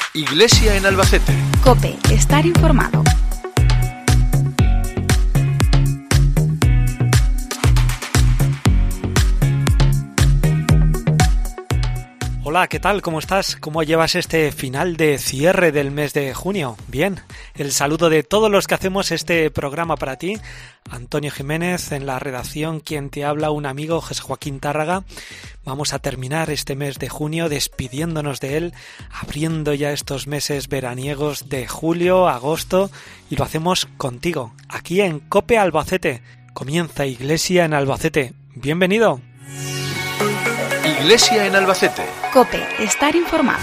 Iglesia en Albacete. COPE, estar informado. Hola, ¿qué tal? ¿Cómo estás? ¿Cómo llevas este final de cierre del mes de junio? Bien, el saludo de todos los que hacemos este programa para ti. Antonio Jiménez en la redacción, quien te habla, un amigo, José Joaquín Tárraga. Vamos a terminar este mes de junio despidiéndonos de él, abriendo ya estos meses veraniegos de julio, agosto, y lo hacemos contigo, aquí en COPE Albacete. Comienza Iglesia en Albacete. ¡Bienvenido! Iglesia en Albacete. COPE, estar informado.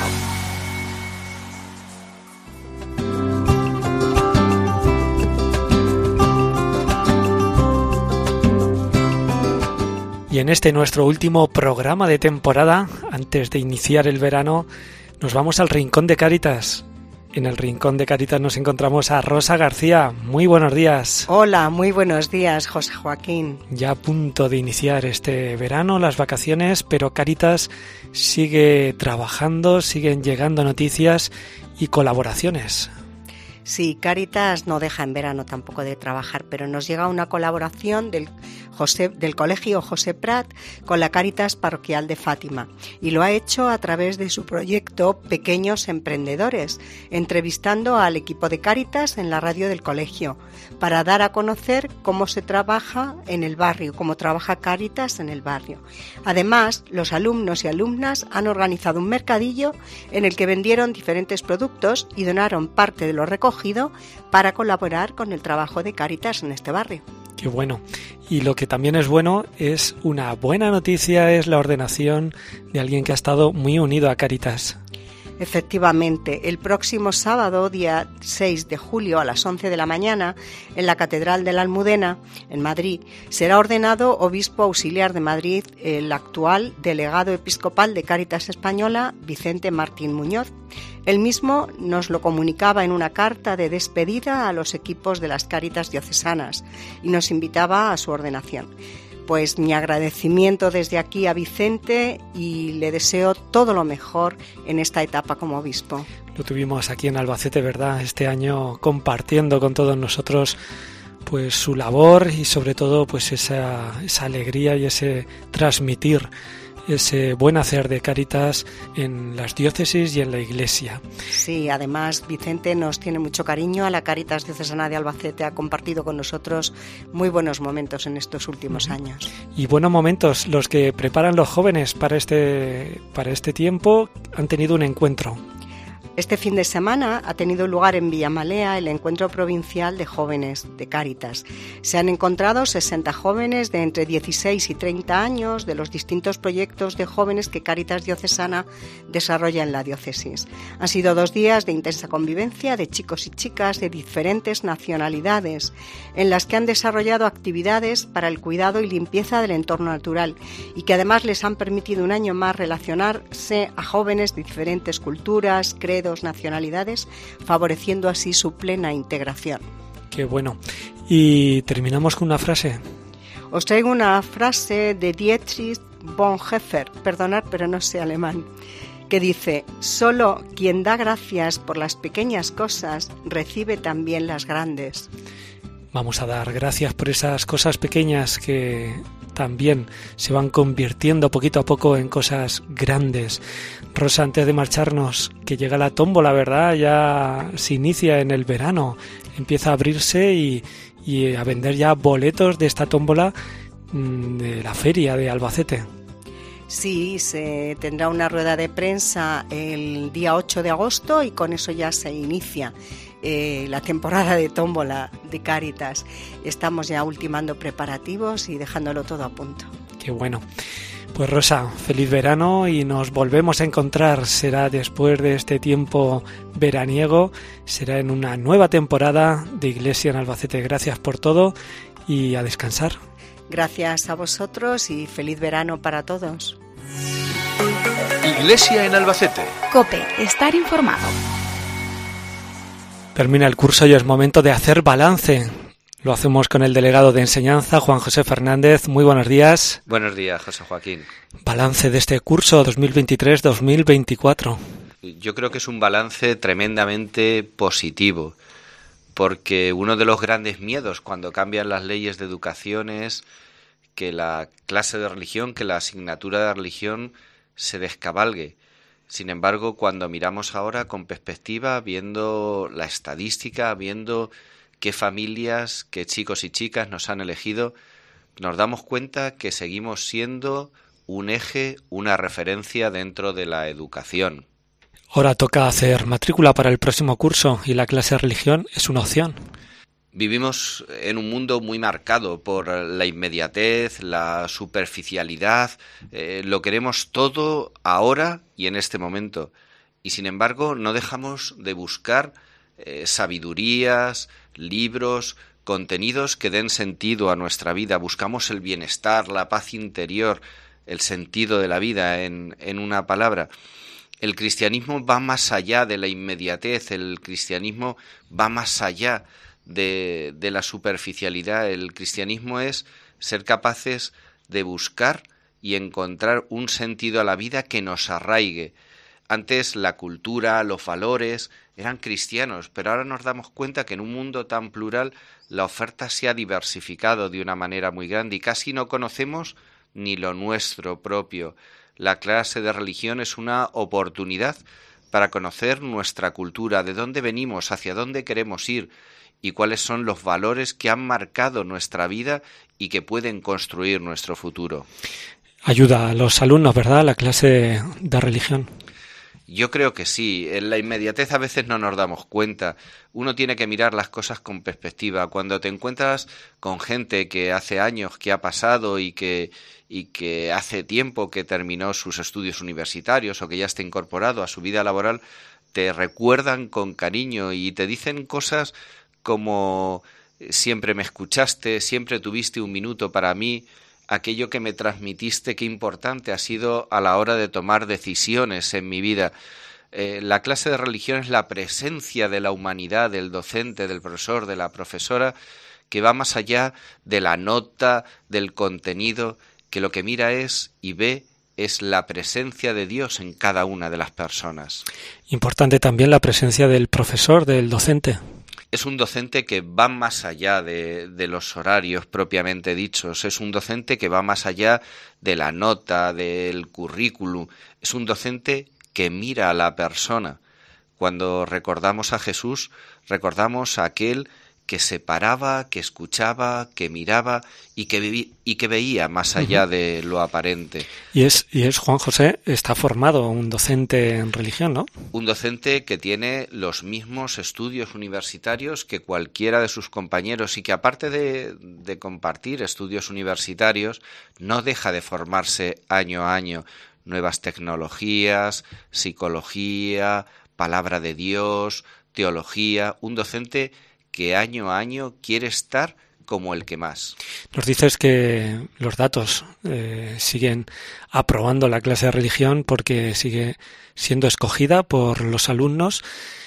Y en este nuestro último programa de temporada, antes de iniciar el verano, nos vamos al Rincón de Cáritas. En el Rincón de Cáritas nos encontramos a Rosa García. Muy buenos días. Hola, muy buenos días, José Joaquín. Ya a punto de iniciar este verano, las vacaciones, pero Cáritas sigue trabajando, siguen llegando noticias y colaboraciones. Sí, Cáritas no deja en verano tampoco de trabajar, pero nos llega una colaboración del Colegio José Prat con la Cáritas Parroquial de Fátima, y lo ha hecho a través de su proyecto Pequeños Emprendedores, entrevistando al equipo de Cáritas en la radio del colegio para dar a conocer cómo se trabaja en el barrio, cómo trabaja Cáritas en el barrio. Además, los alumnos y alumnas han organizado un mercadillo en el que vendieron diferentes productos y donaron parte de lo recogido para colaborar con el trabajo de Cáritas en este barrio. Qué bueno. Y lo que también es bueno, es una buena noticia, es la ordenación de alguien que ha estado muy unido a Cáritas. Efectivamente, el próximo sábado, día 6 de julio a las 11 de la mañana, en la Catedral de la Almudena, en Madrid, será ordenado obispo auxiliar de Madrid el actual delegado episcopal de Cáritas Española, Vicente Martín Muñoz. Él mismo nos lo comunicaba en una carta de despedida a los equipos de las Cáritas diocesanas y nos invitaba a su ordenación. Pues mi agradecimiento desde aquí a Vicente y le deseo todo lo mejor en esta etapa como obispo. Lo tuvimos aquí en Albacete, ¿verdad? Este año compartiendo con todos nosotros pues su labor y sobre todo pues esa alegría y ese transmitir ese buen hacer de Cáritas en las diócesis y en la Iglesia. Sí, además Vicente nos tiene mucho cariño a la Cáritas Diocesana de Albacete, ha compartido con nosotros muy buenos momentos en estos últimos años. Y buenos momentos, los que preparan los jóvenes para este tiempo han tenido un encuentro. Este fin de semana ha tenido lugar en Villamalea el encuentro provincial de jóvenes de Cáritas. Se han encontrado 60 jóvenes de entre 16 y 30 años de los distintos proyectos de jóvenes que Cáritas Diocesana desarrolla en la diócesis. Han sido 2 días de intensa convivencia de chicos y chicas de diferentes nacionalidades, en las que han desarrollado actividades para el cuidado y limpieza del entorno natural y que además les han permitido un año más relacionarse a jóvenes de diferentes culturas, credos, nacionalidades, favoreciendo así su plena integración. Qué bueno. Y terminamos con una frase. Os traigo una frase de Dietrich Bonhoeffer, perdonad pero no sé alemán, que dice: solo quien da gracias por las pequeñas cosas recibe también las grandes. Vamos a dar gracias por esas cosas pequeñas que también se van convirtiendo poquito a poco en cosas grandes. Rosa, antes de marcharnos, que llega la tómbola, ¿verdad? Ya se inicia en el verano, empieza a abrirse y a vender ya boletos de esta tómbola de la feria de Albacete. Sí, se tendrá una rueda de prensa el día 8 de agosto y con eso ya se inicia la temporada de tómbola de Cáritas. Estamos ya ultimando preparativos y dejándolo todo a punto. Qué bueno. Pues Rosa, feliz verano y nos volvemos a encontrar. Será después de este tiempo veraniego, será en una nueva temporada de Iglesia en Albacete. Gracias por todo y a descansar. Gracias a vosotros y feliz verano para todos. Iglesia en Albacete. COPE, estar informado. Termina el curso y es momento de hacer balance. Lo hacemos con el delegado de enseñanza, Juan José Fernández. Muy buenos días. Buenos días, José Joaquín. Balance de este curso 2023-2024. Yo creo que es un balance tremendamente positivo, porque uno de los grandes miedos cuando cambian las leyes de educación es que la clase de religión, que la asignatura de religión se descabalgue. Sin embargo, cuando miramos ahora con perspectiva, viendo la estadística, viendo qué familias, qué chicos y chicas nos han elegido, nos damos cuenta que seguimos siendo un eje, una referencia dentro de la educación. Ahora toca hacer matrícula para el próximo curso y la clase de religión es una opción. Vivimos en un mundo muy marcado por la inmediatez, la superficialidad, lo queremos todo ahora y en este momento. Y sin embargo no dejamos de buscar sabidurías, libros, contenidos que den sentido a nuestra vida. Buscamos el bienestar, la paz interior, el sentido de la vida en una palabra. El cristianismo va más allá de la inmediatez, el cristianismo va más allá de la superficialidad. El cristianismo es ser capaces de buscar y encontrar un sentido a la vida que nos arraigue. Antes la cultura, los valores eran cristianos, pero ahora nos damos cuenta que en un mundo tan plural la oferta se ha diversificado de una manera muy grande y casi no conocemos ni lo nuestro propio. La clase de religión es una oportunidad para conocer nuestra cultura, de dónde venimos, hacia dónde queremos ir y cuáles son los valores que han marcado nuestra vida y que pueden construir nuestro futuro. Ayuda a los alumnos, ¿verdad?, la clase de religión. Yo creo que sí. En la inmediatez a veces no nos damos cuenta. Uno tiene que mirar las cosas con perspectiva. Cuando te encuentras con gente que hace años que ha pasado y que hace tiempo que terminó sus estudios universitarios o que ya está incorporado a su vida laboral, te recuerdan con cariño y te dicen cosas como siempre me escuchaste, siempre tuviste un minuto para mí, aquello que me transmitiste, qué importante ha sido a la hora de tomar decisiones en mi vida. La clase de religión es la presencia de la humanidad, del docente, del profesor, de la profesora, que va más allá de la nota, del contenido, que lo que mira es y ve es la presencia de Dios en cada una de las personas. Importante también la presencia del profesor, del docente. Es un docente que va más allá de los horarios propiamente dichos, es un docente que va más allá de la nota, del currículum, es un docente que mira a la persona. Cuando recordamos a Jesús, recordamos a aquel que se paraba, que escuchaba, que miraba y que veía más allá de lo aparente. Y es Juan José, está formado un docente en religión, ¿no? Un docente que tiene los mismos estudios universitarios que cualquiera de sus compañeros y que aparte de compartir estudios universitarios, no deja de formarse año a año. Nuevas tecnologías, psicología, palabra de Dios, teología, un docente que año a año quiere estar como el que más. Nos dices que los datos siguen aprobando la clase de religión porque sigue siendo escogida por los alumnos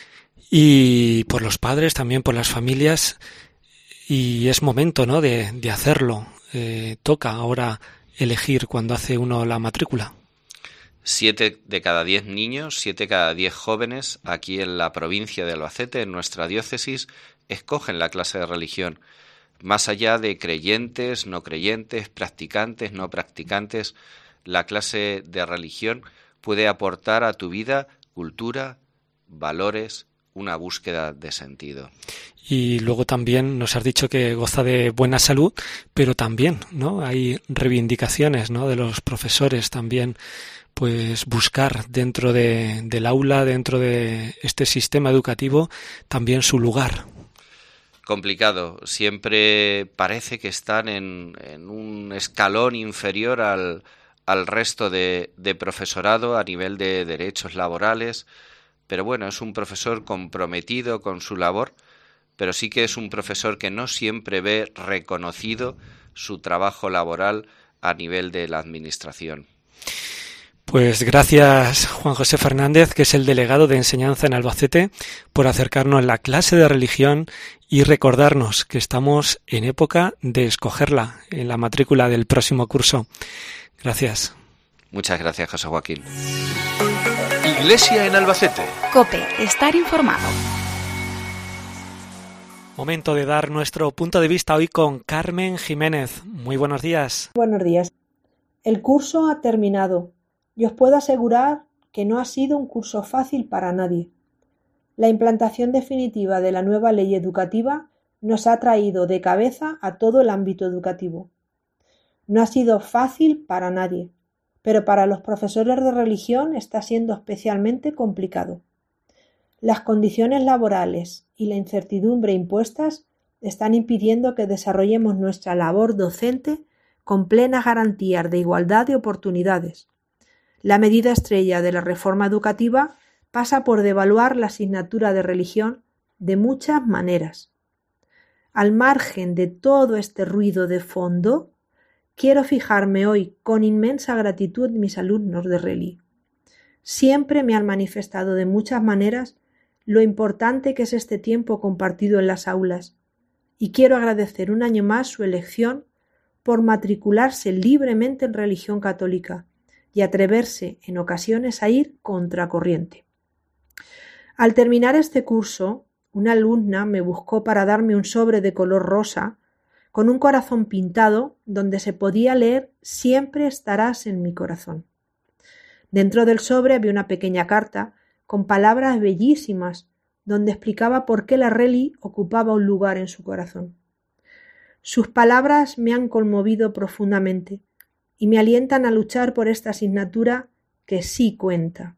y por los padres, también por las familias, y es momento, ¿no?, de hacerlo. Toca ahora elegir cuando hace uno la matrícula. 7 de cada 10 niños, 7 de cada 10 jóvenes aquí en la provincia de Albacete, en nuestra diócesis, escogen la clase de religión. Más allá de creyentes, no creyentes, practicantes, no practicantes, la clase de religión puede aportar a tu vida cultura, valores, una búsqueda de sentido. Y luego también nos has dicho que goza de buena salud, pero también, ¿no?, hay reivindicaciones, ¿no?, de los profesores también, pues buscar dentro del aula, dentro de este sistema educativo, también su lugar. Complicado, siempre parece que están en un escalón inferior al resto de profesorado a nivel de derechos laborales, pero bueno, es un profesor comprometido con su labor, pero sí que es un profesor que no siempre ve reconocido su trabajo laboral a nivel de la administración. Pues gracias, Juan José Fernández, que es el delegado de enseñanza en Albacete, por acercarnos a la clase de religión y recordarnos que estamos en época de escogerla en la matrícula del próximo curso. Gracias. Muchas gracias, José Joaquín. Iglesia en Albacete. COPE, estar informado. Momento de dar nuestro punto de vista hoy con Carmen Jiménez. Muy buenos días. Buenos días. El curso ha terminado y os puedo asegurar que no ha sido un curso fácil para nadie. La implantación definitiva de la nueva ley educativa nos ha traído de cabeza a todo el ámbito educativo. No ha sido fácil para nadie, pero para los profesores de religión está siendo especialmente complicado. Las condiciones laborales y la incertidumbre impuestas están impidiendo que desarrollemos nuestra labor docente con plenas garantías de igualdad de oportunidades. La medida estrella de la reforma educativa pasa por devaluar la asignatura de religión de muchas maneras. Al margen de todo este ruido de fondo, quiero fijarme hoy con inmensa gratitud en mis alumnos de Reli. Siempre me han manifestado de muchas maneras lo importante que es este tiempo compartido en las aulas, y quiero agradecer un año más su elección por matricularse libremente en religión católica y atreverse en ocasiones a ir contracorriente. Al terminar este curso, una alumna me buscó para darme un sobre de color rosa con un corazón pintado donde se podía leer «Siempre estarás en mi corazón». Dentro del sobre había una pequeña carta con palabras bellísimas donde explicaba por qué la Reli ocupaba un lugar en su corazón. Sus palabras me han conmovido profundamente y me alientan a luchar por esta asignatura que sí cuenta.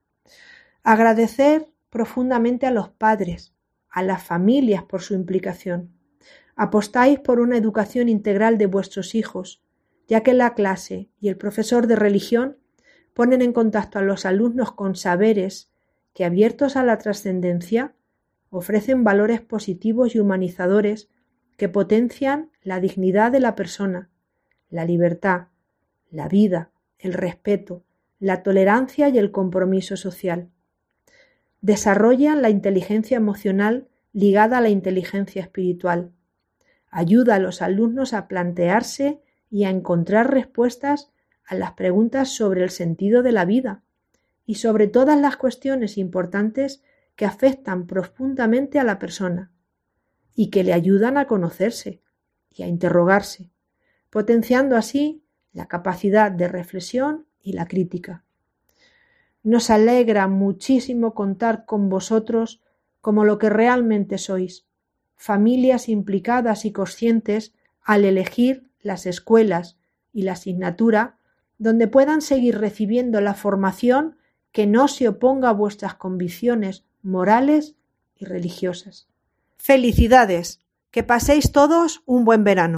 Agradecer profundamente a los padres, a las familias por su implicación. Apostáis por una educación integral de vuestros hijos, ya que la clase y el profesor de religión ponen en contacto a los alumnos con saberes que, abiertos a la trascendencia, ofrecen valores positivos y humanizadores que potencian la dignidad de la persona, la libertad, la vida, el respeto, la tolerancia y el compromiso social. Desarrollan la inteligencia emocional ligada a la inteligencia espiritual. Ayuda a los alumnos a plantearse y a encontrar respuestas a las preguntas sobre el sentido de la vida y sobre todas las cuestiones importantes que afectan profundamente a la persona y que le ayudan a conocerse y a interrogarse, potenciando así la capacidad de reflexión y la crítica. Nos alegra muchísimo contar con vosotros como lo que realmente sois, familias implicadas y conscientes al elegir las escuelas y la asignatura donde puedan seguir recibiendo la formación que no se oponga a vuestras convicciones morales y religiosas. ¡Felicidades! Que paséis todos un buen verano.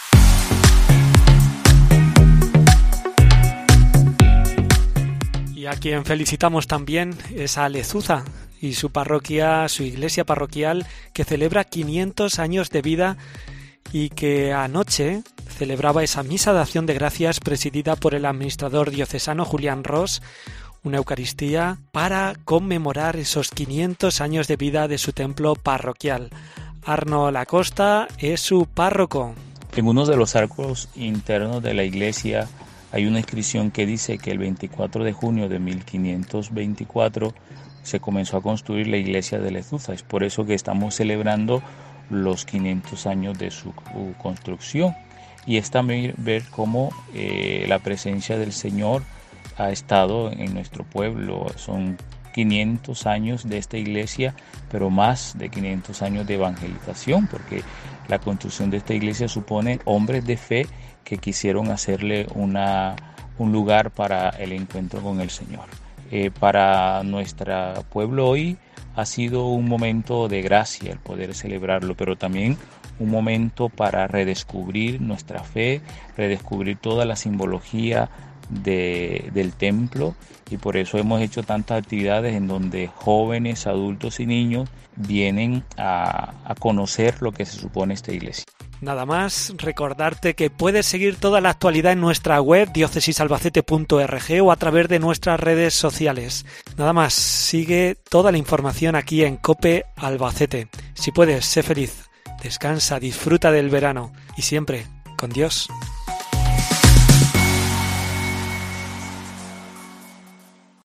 Y a quien felicitamos también es a Lezuza y su parroquia, su iglesia parroquial, que celebra 500 años de vida y que anoche celebraba esa misa de acción de gracias presidida por el administrador diocesano Julián Ros, una Eucaristía para conmemorar esos 500 años de vida de su templo parroquial. Arno Lacosta es su párroco. En uno de los arcos internos de la iglesia hay una inscripción que dice que el 24 de junio de 1524 se comenzó a construir la iglesia de Lezuza. Es por eso que estamos celebrando los 500 años de su construcción. Y es también ver cómo la presencia del Señor ha estado en nuestro pueblo. Son 500 años de esta iglesia, pero más de 500 años de evangelización, porque la construcción de esta iglesia supone hombres de fe que quisieron hacerle un lugar para el encuentro con el Señor. Para nuestro pueblo hoy ha sido un momento de gracia el poder celebrarlo, pero también un momento para redescubrir nuestra fe, redescubrir toda la simbología del templo, y por eso hemos hecho tantas actividades en donde jóvenes, adultos y niños vienen a conocer lo que se supone esta iglesia. Nada más, recordarte que puedes seguir toda la actualidad en nuestra web diocesalalbacete.org o a través de nuestras redes sociales. Nada más, sigue toda la información aquí en COPE Albacete. Si puedes, sé feliz, descansa, disfruta del verano y siempre con Dios.